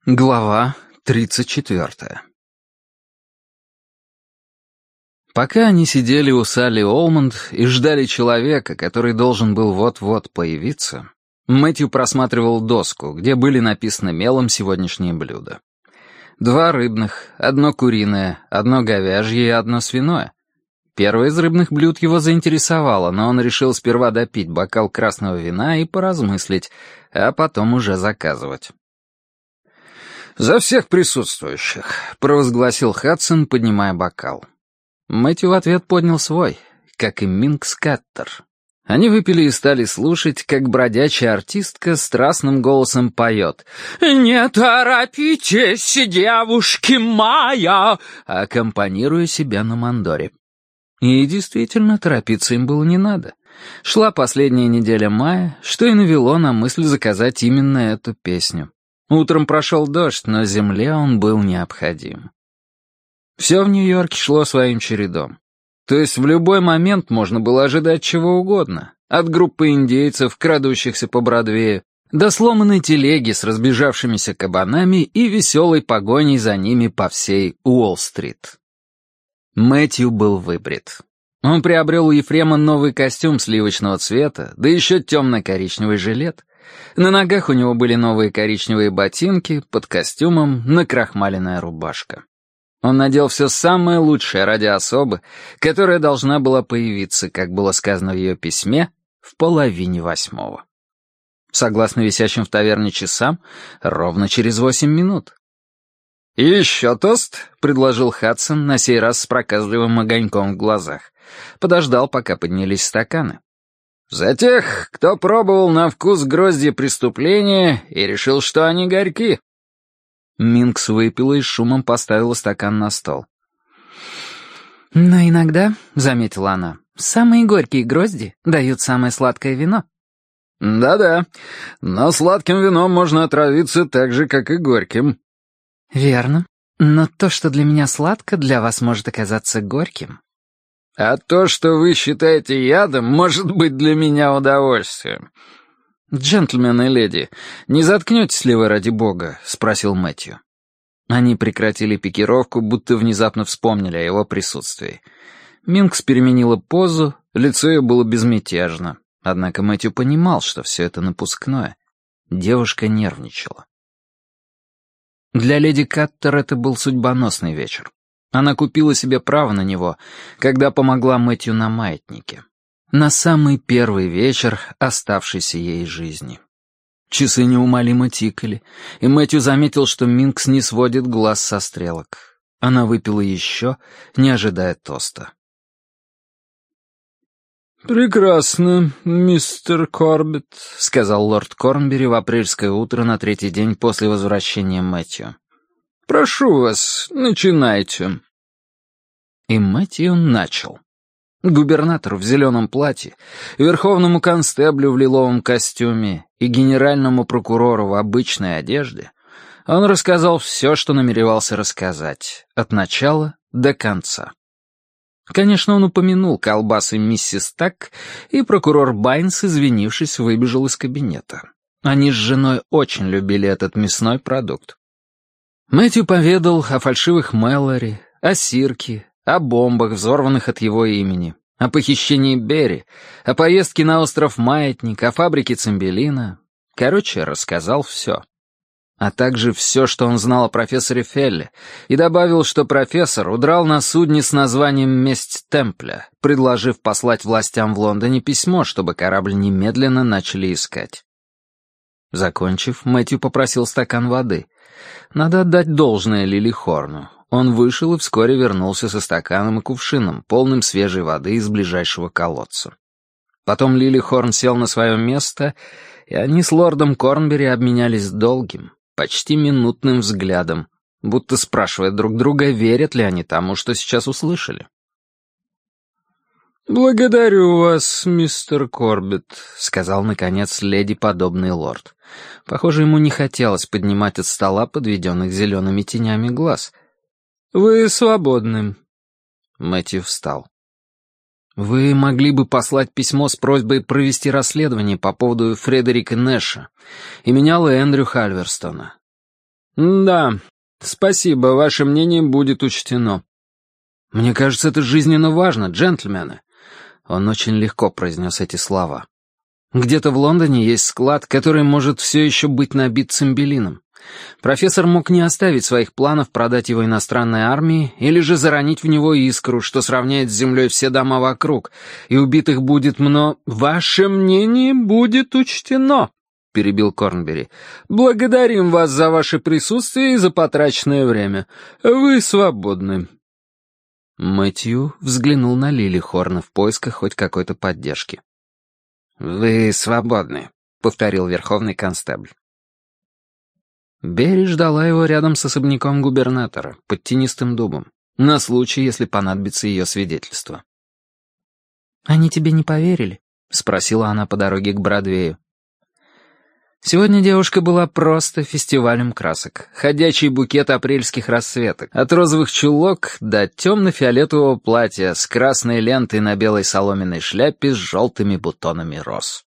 Глава 34. Пока они сидели у Салли Олмонд и ждали человека, который должен был вот-вот появиться, Мэтью просматривал доску, где были написаны мелом сегодняшние блюда. 2 рыбных, 1 куриное, 1 говяжье и 1 свиное. Первое из рыбных блюд его заинтересовало, но он решил сперва допить бокал красного вина и поразмыслить, а потом уже заказывать. «За всех присутствующих», — провозгласил Хадсон, поднимая бокал. Мэтью в ответ поднял свой, как и Минк Скаттер. Они выпили и стали слушать, как бродячая артистка страстным голосом поет «Не торопитесь, девушки моя», аккомпанируя себя на мандоре. И действительно, торопиться им было не надо. Шла последняя неделя мая, что и навело на мысль заказать именно эту песню. Утром прошел дождь, но земле он был необходим. Все в Нью-Йорке шло своим чередом. То есть в любой момент можно было ожидать чего угодно. От группы индейцев, крадущихся по Бродвею, до сломанной телеги с разбежавшимися кабанами и веселой погоней за ними по всей Уолл-стрит. Мэтью был выбрит. Он приобрел у Ефрема новый костюм сливочного цвета, да еще темно-коричневый жилет. На ногах у него были новые коричневые ботинки, под костюмом накрахмаленная рубашка. Он надел все самое лучшее ради особы, которая должна была появиться, как было сказано в ее письме, в 7:30. Согласно висящим в таверне часам, ровно через 8 минут. «Еще тост?» — предложил Хадсон, на сей раз с проказливым огоньком в глазах. Подождал, пока поднялись стаканы. «За тех, кто пробовал на вкус гроздья преступления и решил, что они горьки». Минкс выпила и с шумом поставила стакан на стол. «Но иногда, — заметила она, — самые горькие грозди дают самое сладкое вино». «Да-да, но сладким вином можно отравиться так же, как и горьким». «Верно, но то, что для меня сладко, для вас может оказаться горьким». «А то, что вы считаете ядом, может быть для меня удовольствием». «Джентльмены и леди, не заткнетесь ли вы ради бога?» — спросил Мэтью. Они прекратили пикировку, будто внезапно вспомнили о его присутствии. Минкс переменила позу, лицо ее было безмятежно. Однако Мэтью понимал, что все это напускное. Девушка нервничала. Для леди Каттер это был судьбоносный вечер. Она купила себе право на него, когда помогла Мэтью на маятнике. На самый первый вечер оставшейся ей жизни. Часы неумолимо тикали, и Мэтью заметил, что Минкс не сводит глаз со стрелок. Она выпила еще, не ожидая тоста. «Прекрасно, мистер Корбетт», — сказал лорд Корнбери в апрельское утро на 3-й день после возвращения Мэтью. «Прошу вас, начинайте». И Мэтью начал. Губернатору в зеленом платье, верховному констеблю в лиловом костюме и генеральному прокурору в обычной одежде он рассказал все, что намеревался рассказать, от начала до конца. Конечно, он упомянул колбасы миссис Так, и прокурор Байнс, извинившись, выбежал из кабинета. Они с женой очень любили этот мясной продукт. Мэтью поведал о фальшивых Мэллори, о Сирке, о бомбах, взорванных от его имени, о похищении Берри, о поездке на остров Маятник, о фабрике Цимбелина. Короче, рассказал все. А также все, что он знал о профессоре Фелле, и добавил, что профессор удрал на судне с названием «Месть Темпля», предложив послать властям в Лондоне письмо, чтобы корабль немедленно начали искать. Закончив, Мэтью попросил стакан воды. Надо отдать должное Лили Хорну. Он вышел и вскоре вернулся со стаканом и кувшином, полным свежей воды из ближайшего колодца. Потом Лили Хорн сел на свое место, и они с лордом Корнбери обменялись долгим, почти минутным взглядом, будто спрашивая друг друга, верят ли они тому, что сейчас услышали. «Благодарю вас, мистер Корбетт», — сказал, наконец, леди подобный лорд. Похоже, ему не хотелось поднимать от стола подведенных зелеными тенями глаз. «Вы свободны». Мэтью встал. «Вы могли бы послать письмо с просьбой провести расследование по поводу Фредерика Нэша и меня Эндрю Хальверстона». «Да, спасибо, ваше мнение будет учтено». «Мне кажется, это жизненно важно, джентльмены». Он очень легко произнес эти слова. «Где-то в Лондоне есть склад, который может все еще быть набит цимбелином. Профессор мог не оставить своих планов продать его иностранной армии или же заронить в него искру, что сравняет с землей все дома вокруг, и убитых будет много. «Ваше мнение будет учтено», — перебил Корнбери. «Благодарим вас за ваше присутствие и за потраченное время. Вы свободны». Мэтью взглянул на Лилихорна в поисках хоть какой-то поддержки. «Вы свободны», — повторил верховный констебль. Берри ждала его рядом с особняком губернатора, под тенистым дубом, на случай, если понадобится ее свидетельство. «Они тебе не поверили?» — спросила она по дороге к Бродвею. Сегодня девушка была просто фестивалем красок. Ходячий букет апрельских рассветок. От розовых чулок до темно-фиолетового платья с красной лентой на белой соломенной шляпе с желтыми бутонами роз.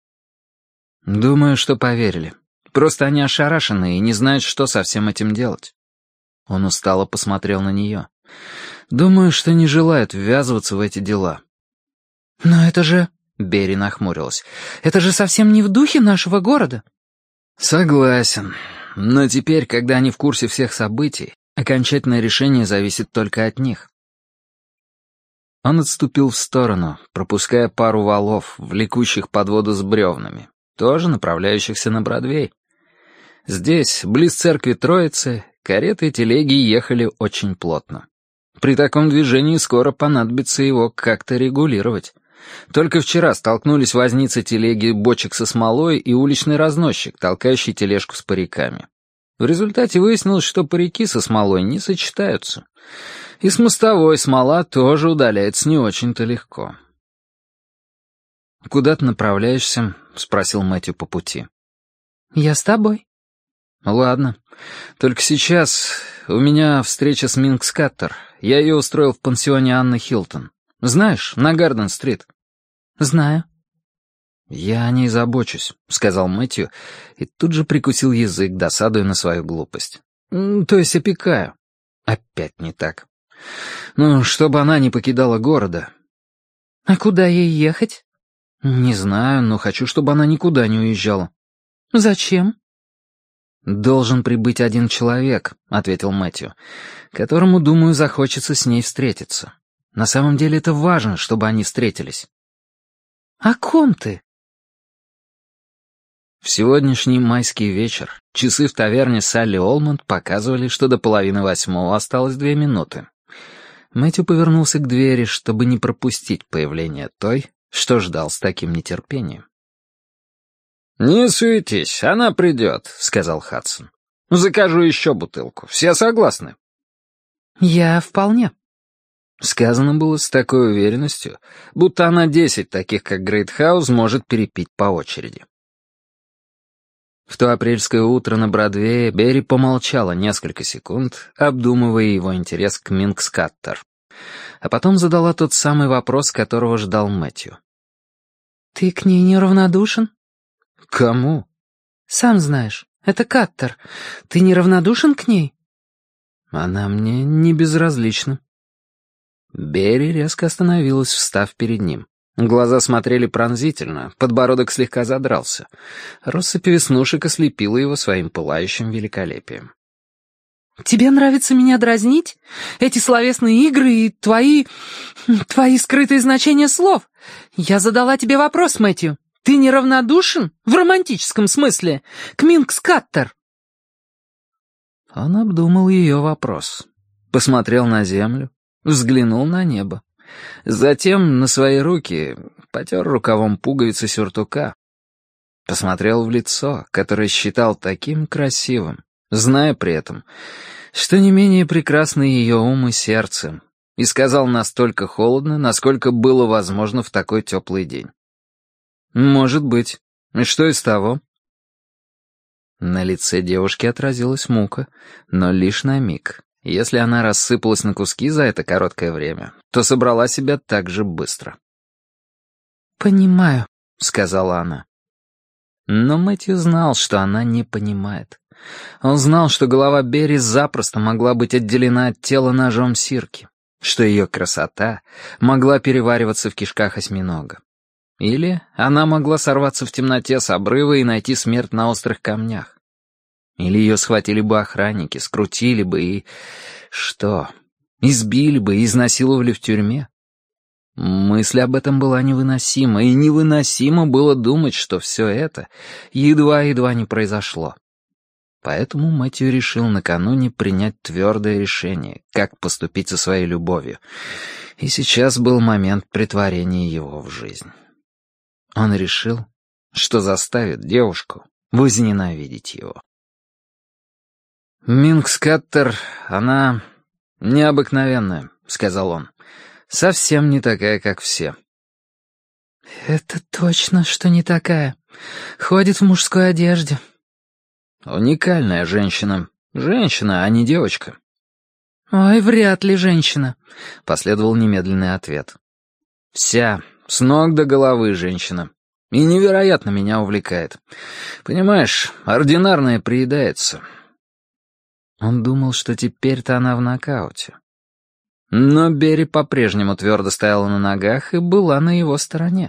«Думаю, что поверили. Просто они ошарашены и не знают, что со всем этим делать». Он устало посмотрел на нее. «Думаю, что не желают ввязываться в эти дела». «Но это же...» — Берри нахмурилась. «Это же совсем не в духе нашего города». «Согласен. Но теперь, когда они в курсе всех событий, окончательное решение зависит только от них». Он отступил в сторону, пропуская пару валов, влекущих под воду с бревнами, тоже направляющихся на Бродвей. Здесь, близ церкви Троицы, кареты и телеги ехали очень плотно. При таком движении скоро понадобится его как-то регулировать. Только вчера столкнулись возница телеги, бочек со смолой и уличный разносчик, толкающий тележку с париками. В результате выяснилось, что парики со смолой не сочетаются. И с мостовой смола тоже удаляется не очень-то легко. «Куда ты направляешься?» — спросил Мэтью по пути. «Я с тобой». «Ладно. Только сейчас у меня встреча с Минкс Каттер. Я ее устроил в пансионе Анны Хилтон. Знаешь, на Гарден-стрит». «Знаю». «Я о ней забочусь», — сказал Мэтью, и тут же прикусил язык, досадуя на свою глупость. «То есть опекаю». Опять не так. «Ну, чтобы она не покидала города». «А куда ей ехать?» «Не знаю, но хочу, чтобы она никуда не уезжала». «Зачем?» «Должен прибыть один человек», — ответил Мэтью, «которому, думаю, захочется с ней встретиться. На самом деле это важно, чтобы они встретились». «О ком ты?» В сегодняшний майский вечер часы в таверне Салли Олмонд показывали, что до 7:30 осталось 2 минуты. Мэтью повернулся к двери, чтобы не пропустить появление той, что ждал с таким нетерпением. «Не суетись, она придет», — сказал Хадсон. «Закажу еще бутылку. Все согласны?» «Я вполне». Сказано было с такой уверенностью, будто она 10 таких, как Грейтхаус, может перепить по очереди. В то апрельское утро на Бродвее Берри помолчала несколько секунд, обдумывая его интерес к Минкс Каттер, а потом задала тот самый вопрос, которого ждал Мэтью. «Ты к ней неравнодушен?» «Кому?» «Сам знаешь, это Каттер. Ты неравнодушен к ней?» «Она мне не безразлична». Берри резко остановилась, встав перед ним. Глаза смотрели пронзительно, подбородок слегка задрался. Россыпь веснушек ослепила его своим пылающим великолепием. «Тебе нравится меня дразнить? Эти словесные игры и твои скрытые значения слов? Я задала тебе вопрос, Мэтью. Ты неравнодушен, в романтическом смысле, к Минкс Каттер?» Он обдумал ее вопрос. Посмотрел на землю, взглянул на небо. Затем на свои руки, потер рукавом пуговицы сюртука. Посмотрел в лицо, которое считал таким красивым, зная при этом, что не менее прекрасны ее ум и сердце, и сказал настолько холодно, насколько было возможно в такой теплый день. «Может быть. И что из того?» На лице девушки отразилась мука, но лишь на миг. Если она рассыпалась на куски за это короткое время, то собрала себя так же быстро. «Понимаю», — сказала она. Но Мэтью знал, что она не понимает. Он знал, что голова Берри запросто могла быть отделена от тела ножом Сирки, что ее красота могла перевариваться в кишках осьминога. Или она могла сорваться в темноте с обрыва и найти смерть на острых камнях. Или ее схватили бы охранники, скрутили бы и... что? Избили бы и изнасиловали в тюрьме? Мысль об этом была невыносима, и невыносимо было думать, что все это едва-едва не произошло. Поэтому Мэтью решил накануне принять твердое решение, как поступить со своей любовью, и сейчас был момент претворения его в жизнь. Он решил, что заставит девушку возненавидеть его. «Минкс Каттер, она необыкновенная», — сказал он. «Совсем не такая, как все». «Это точно, что не такая. Ходит в мужской одежде». «Уникальная женщина. Женщина, а не девочка». «Ой, вряд ли женщина», — последовал немедленный ответ. «Вся, с ног до головы женщина. И невероятно меня увлекает. Понимаешь, ординарная приедается». Он думал, что теперь-то она в нокауте. Но Берри по-прежнему твердо стояла на ногах и была на его стороне.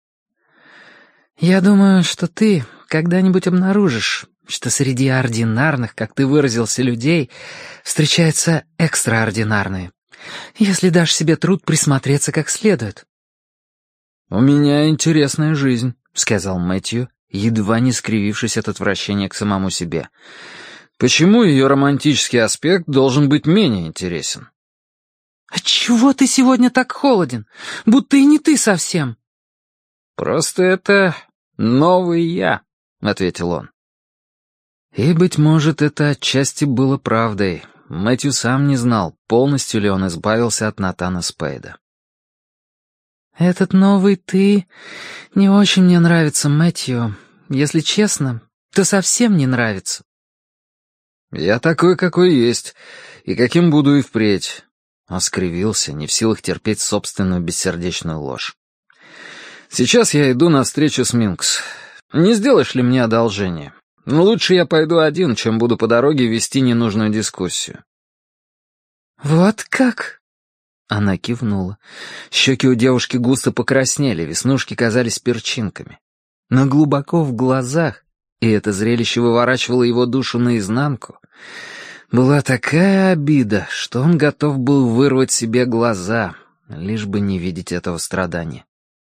«Я думаю, что ты когда-нибудь обнаружишь, что среди ординарных, как ты выразился, людей встречаются экстраординарные, если дашь себе труд присмотреться как следует». «У меня интересная жизнь», — сказал Мэтью, едва не скривившись от отвращения к самому себе. «Почему ее романтический аспект должен быть менее интересен?» «Отчего ты сегодня так холоден? Будто и не ты совсем». «Просто это новый я», — ответил он. И, быть может, это отчасти было правдой. Мэтью сам не знал, полностью ли он избавился от Натана Спейда. «Этот новый ты не очень мне нравится, Мэтью. Если честно, то совсем не нравится». «Я такой, какой есть, и каким буду и впредь». Он скривился, не в силах терпеть собственную бессердечную ложь. «Сейчас я иду на встречу с Минкс. Не сделаешь ли мне одолжение? Лучше я пойду один, чем буду по дороге вести ненужную дискуссию». «Вот как?» Она кивнула. Щеки у девушки густо покраснели, веснушки казались перчинками. Но глубоко в глазах, и это зрелище выворачивало его душу наизнанку, была такая обида, что он готов был вырвать себе глаза, лишь бы не видеть этого страдания.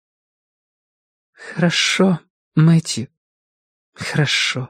«Хорошо, Мэтью, хорошо.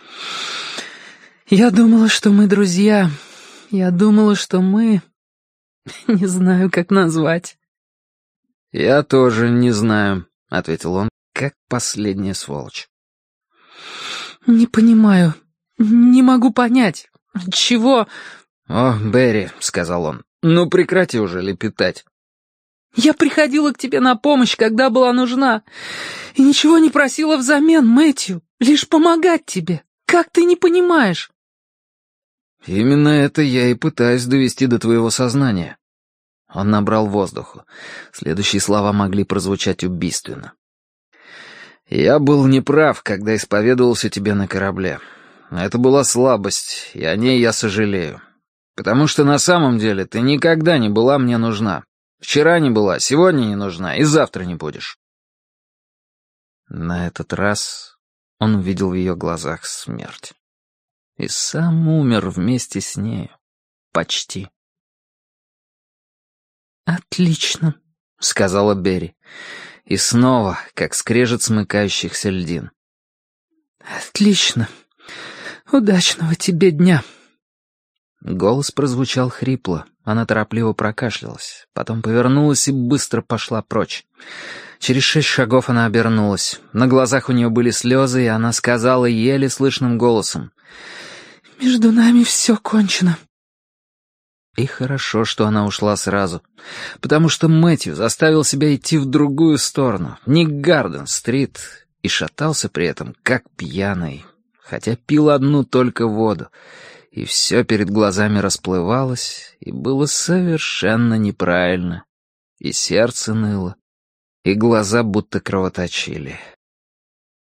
Я думала, что мы друзья. Я думала, что мы... Не знаю, как назвать». «Я тоже не знаю», — ответил он, как последняя сволочь. «Не понимаю, не могу понять. Чего?» «О, Берри», — сказал он, — «ну прекрати уже лепетать». «Я приходила к тебе на помощь, когда была нужна, и ничего не просила взамен, Мэтью, лишь помогать тебе. Как ты не понимаешь?» «Именно это я и пытаюсь довести до твоего сознания». Он набрал воздуху. Следующие слова могли прозвучать убийственно. «Я был неправ, когда исповедовался тебе на корабле. Это была слабость, и о ней я сожалею. Потому что на самом деле ты никогда не была мне нужна. Вчера не была, сегодня не нужна, и завтра не будешь». На этот раз он увидел в ее глазах смерть. И сам умер вместе с нею. Почти. «Отлично», — сказала Берри. И снова, как скрежет смыкающихся льдин. «Отлично. Удачного тебе дня». Голос прозвучал хрипло. Она торопливо прокашлялась, потом повернулась и быстро пошла прочь. Через 6 шагов она обернулась. На глазах у нее были слезы, и она сказала еле слышным голосом: «Между нами все кончено». И хорошо, что она ушла сразу, потому что Мэтью заставил себя идти в другую сторону, не к Гарден-стрит, и шатался при этом как пьяный, хотя пил одну только воду, и все перед глазами расплывалось, и было совершенно неправильно, и сердце ныло, и глаза будто кровоточили.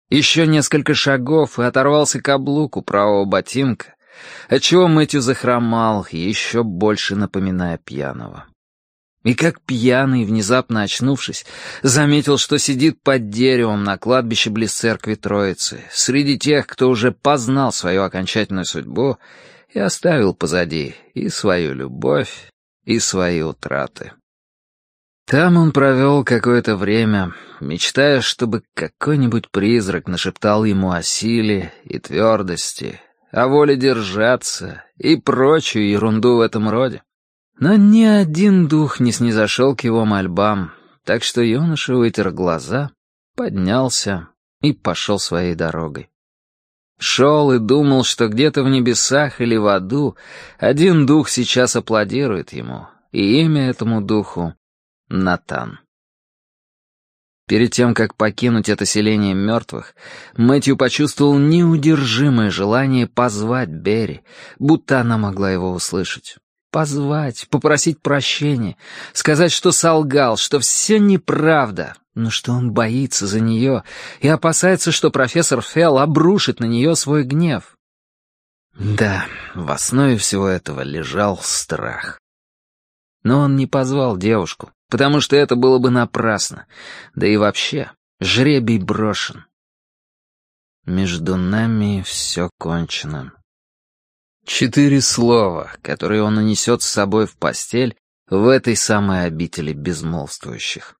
Еще несколько шагов, и оторвался каблук у правого ботинка, отчего Мэтью захромал, еще больше напоминая пьяного. И как пьяный, внезапно очнувшись, заметил, что сидит под деревом на кладбище близ церкви Троицы, среди тех, кто уже познал свою окончательную судьбу и оставил позади и свою любовь, и свои утраты. Там он провел какое-то время, мечтая, чтобы какой-нибудь призрак нашептал ему о силе и твердости, о воле держаться и прочую ерунду в этом роде. Но ни один дух не снизошел к его мольбам, так что юноша вытер глаза, поднялся и пошел своей дорогой. Шел и думал, что где-то в небесах или в аду один дух сейчас аплодирует ему, и имя этому духу — Натан. Перед тем, как покинуть это селение мертвых, Мэтью почувствовал неудержимое желание позвать Берри, будто она могла его услышать. Позвать, попросить прощения, сказать, что солгал, что все неправда, но что он боится за нее и опасается, что профессор Фелл обрушит на нее свой гнев. Да, в основе всего этого лежал страх. Но он не позвал девушку, потому что это было бы напрасно, да и вообще, жребий брошен. Между нами все кончено. 4 слова, которые он унесет с собой в постель в этой самой обители безмолвствующих.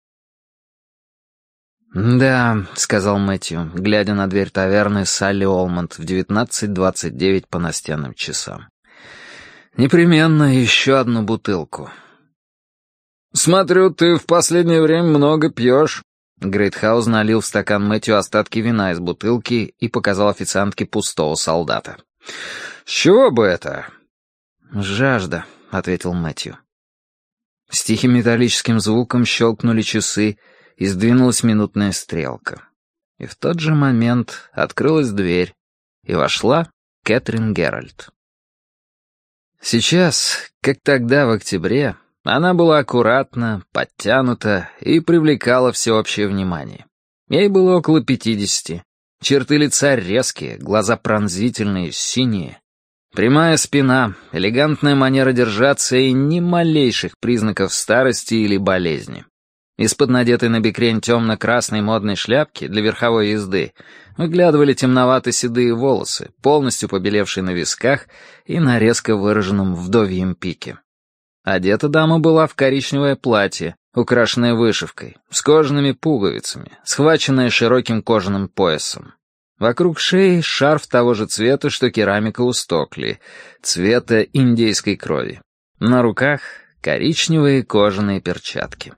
«Да», — сказал Мэтью, глядя на дверь таверны Салли Олмонд в 19:29 по настенным часам. «Непременно еще одну бутылку». «Смотрю, ты в последнее время много пьешь». Грейтхаус налил в стакан Мэтью остатки вина из бутылки и показал официантке пустого солдата. «С чего бы это?» «Жажда», — ответил Мэтью. С тихим металлическим звуком щелкнули часы, и сдвинулась минутная стрелка. И в тот же момент открылась дверь, и вошла Кэтрин Геральт. Сейчас, как тогда в октябре, она была аккуратна, подтянута и привлекала всеобщее внимание. Ей было около 50, черты лица резкие, глаза пронзительные, синие. Прямая спина, элегантная манера держаться и ни малейших признаков старости или болезни. Из-под надетой на бекрень темно-красной модной шляпки для верховой езды выглядывали темновато-седые волосы, полностью побелевшие на висках и на резко выраженном вдовьем пике. Одета дама была в коричневое платье, украшенное вышивкой, с кожаными пуговицами, схваченное широким кожаным поясом. Вокруг шеи шарф того же цвета, что керамика у Стокли, цвета индейской крови. На руках коричневые кожаные перчатки.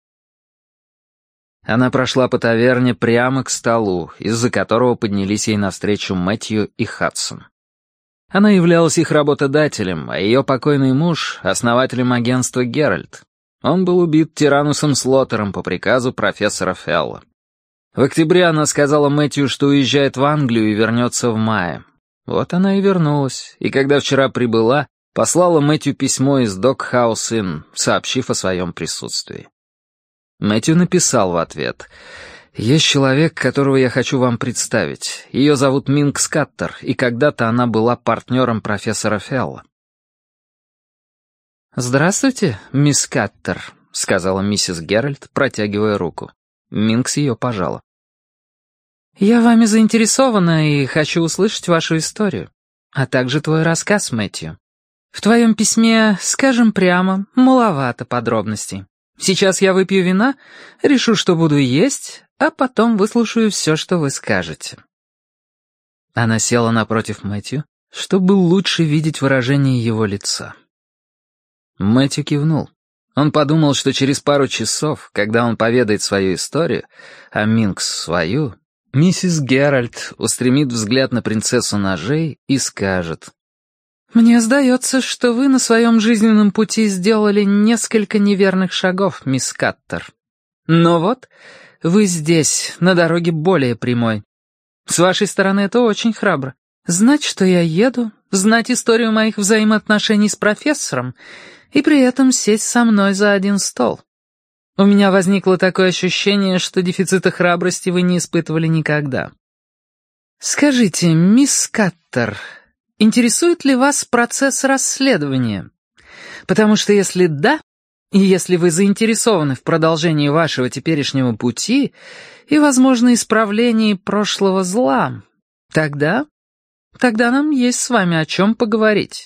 Она прошла по таверне прямо к столу, из-за которого поднялись ей навстречу Мэтью и Хадсон. Она являлась их работодателем, а ее покойный муж — основателем агентства «Геральт». Он был убит Тиранусом Слоттером по приказу профессора Фелла. В октябре она сказала Мэтью, что уезжает в Англию и вернется в мае. Вот она и вернулась, и когда вчера прибыла, послала Мэтью письмо из Докхаус Инн, сообщив о своем присутствии. Мэтью написал в ответ: «Есть человек, которого я хочу вам представить. Ее зовут Минг Скаттер, и когда-то она была партнером профессора Фелла». «Здравствуйте, мисс Скаттер», — сказала миссис Геральт, протягивая руку. Минкс ее пожала. «Я вами заинтересована и хочу услышать вашу историю, а также твой рассказ, Мэтью. В твоем письме, скажем прямо, маловато подробностей. Сейчас я выпью вина, решу, что буду есть, а потом выслушаю все, что вы скажете». Она села напротив Мэтью, чтобы лучше видеть выражение его лица. Мэтью кивнул. Он подумал, что через пару часов, когда он поведает свою историю, а Минкс свою, миссис Геральт устремит взгляд на принцессу ножей и скажет: «Мне сдается, что вы на своем жизненном пути сделали несколько неверных шагов, мисс Каттер. Но вот, вы здесь, на дороге более прямой. С вашей стороны это очень храбро. Знать, что я еду, знать историю моих взаимоотношений с профессором и при этом сесть со мной за один стол. У меня возникло такое ощущение, что дефицита храбрости вы не испытывали никогда. Скажите, мисс Каттер, интересует ли вас процесс расследования? Потому что если да, и если вы заинтересованы в продолжении вашего теперешнего пути и, возможно, исправлении прошлого зла, тогда нам есть с вами о чем поговорить.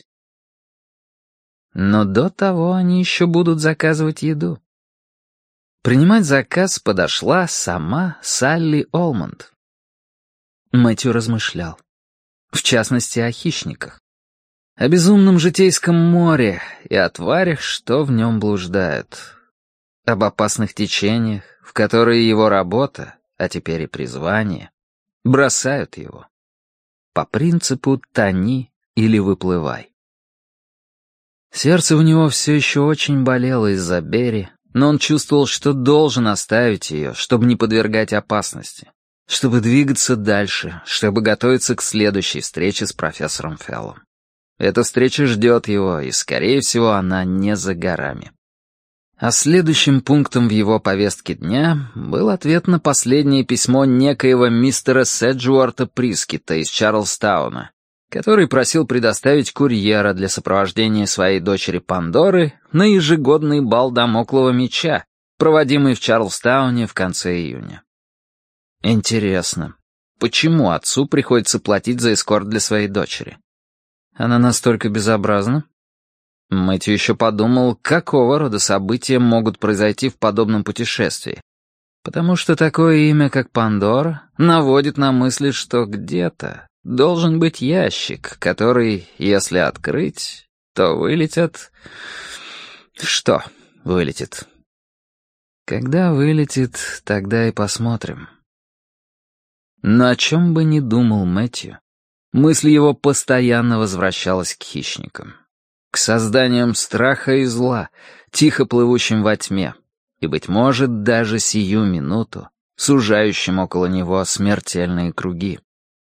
Но до того они еще будут заказывать еду. Принимать заказ подошла сама Салли Олмонд. Мэтью размышлял. В частности, о хищниках. О безумном житейском море и о тварях, что в нем блуждают. Об опасных течениях, в которые его работа, а теперь и призвание, бросают его. По принципу «тони или выплывай». Сердце у него все еще очень болело из-за Берри, но он чувствовал, что должен оставить ее, чтобы не подвергать опасности, чтобы двигаться дальше, чтобы готовиться к следующей встрече с профессором Феллом. Эта встреча ждет его, и, скорее всего, она не за горами. А следующим пунктом в его повестке дня был ответ на последнее письмо некоего мистера Седжуорта Прискетта из Чарльстауна, который просил предоставить курьера для сопровождения своей дочери Пандоры на ежегодный бал Дамоклова меча, проводимый в Чарльстауне в конце июня. Интересно, почему отцу приходится платить за эскорт для своей дочери? Она настолько безобразна? Мэтью еще подумал, какого рода события могут произойти в подобном путешествии, потому что такое имя, как Пандора, наводит на мысли, что где-то должен быть ящик, который, если открыть, то вылетят... Что вылетит? Когда вылетит, тогда и посмотрим. Но о чем бы ни думал Мэтью, мысль его постоянно возвращалась к хищникам, к созданиям страха и зла, тихо плывущим во тьме, и, быть может, даже сию минуту, сужающим около него смертельные круги.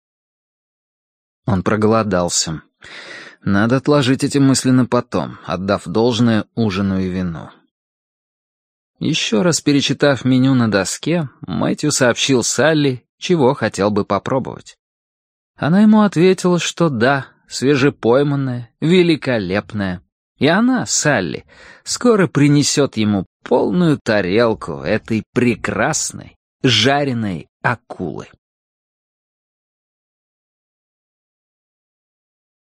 Он проголодался. Надо отложить эти мысли на потом, отдав должное ужину и вину. Еще раз перечитав меню на доске, Мэтью сообщил Салли, чего хотел бы попробовать. Она ему ответила, что да, свежепойманная, великолепная. И она, Салли, скоро принесет ему полную тарелку этой прекрасной жареной акулы.